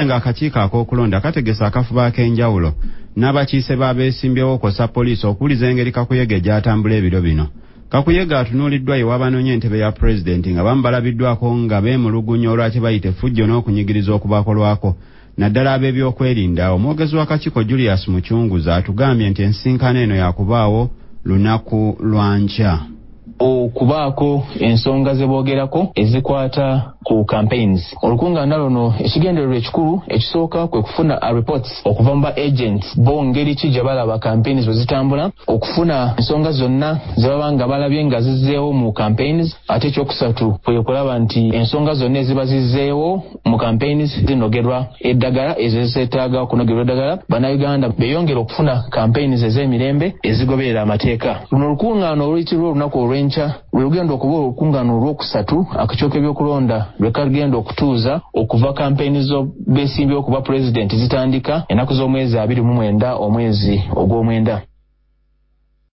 nga akakiiko ak'okulonda kategesa akafuba ak'enjawulo n'abakiise b'abeesimbyewo kosa poliisi okuwuliza engeri Kakuyege gy'atambula ebiro bino. Kakuyege atunuuliddwa ewabanoonye entebe ya pulezidenti nga bamu balabiddwako nga beemulugunya olwaki bayita effujjo n'okunyigiriza okubakolwako. Naddala ab'ebyokwerinda, omwogezi w'akakiiko Julius Muchunguza atugambye nti ensinkano eno yakubaawo lunaku lwa nkya. Okubaako ensonga ze boogerako ezikwata ku campaigns. Olukungaana luno ekigendererwa ekikulu ekisooka kwe kufuna reports okuva mu ba agents bo ngeri ki gye balaba campaigns bwe zitambula, okufuna ensonga zonna ze baba nga balabye nga zizzeewo mu campaigns, ate ekyokusatu kwe kulaba nti ensonga zonna eziba zizzeewo mu campaigns zinogerwa eddagala ezo zeetaaga okunogerwa eddagala. Bannayuganda beeyongera okufuna campaigns ez'emirembe ezigoberera amateeka. Luno olukungaana oluyitibwa olunaku olw'enkya lwe lugenda okuba olukungaana olwokusatu akakiiko k'ebyokulonda lwe kagenda okutuuza okuva campaign zo beesimbyewo okuba pulezidenti zitandika ennaku z'omwezi 29 omwezi ogw'omwenda.